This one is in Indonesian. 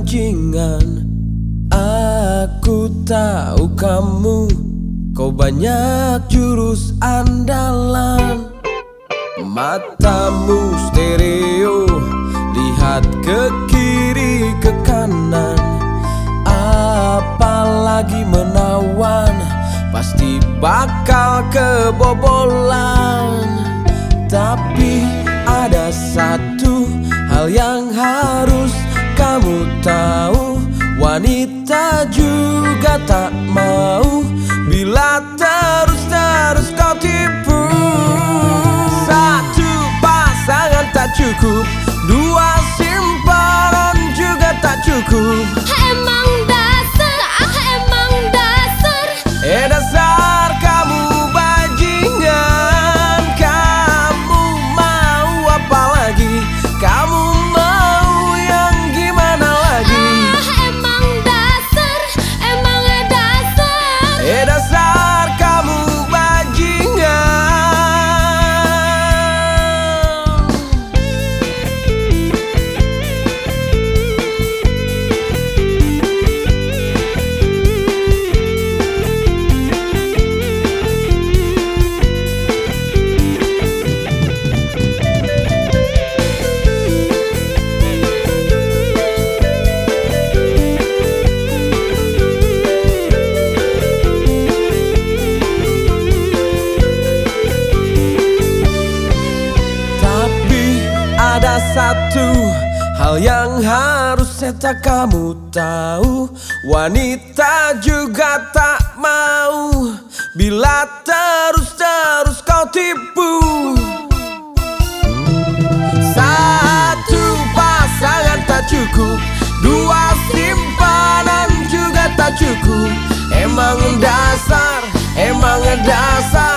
bajingan. Aku tahu kau banyak jurus andalan. Matamu stereo, lihat ke kiri ke kanan. Apalagi menawan, pasti bakal kebobolan. Tapi ada satu hal yang harus kamu tahu, wanita juga tak mau bila terus kau tipu. Satu pasangan tak cukup, dua simpanan juga tak cukup. Emang dasar Dasar kamu bajingan. Kamu mau apa lagi? Kamu mau yang gimana lagi? Emang dasar Dasar kamu bajingan. Ada satu hal yang harus kamu tahu, wanita juga tak mau bila terus kau tipu. Satu pasangan tak cukup, dua simpanan juga tak cukup. Emang dasar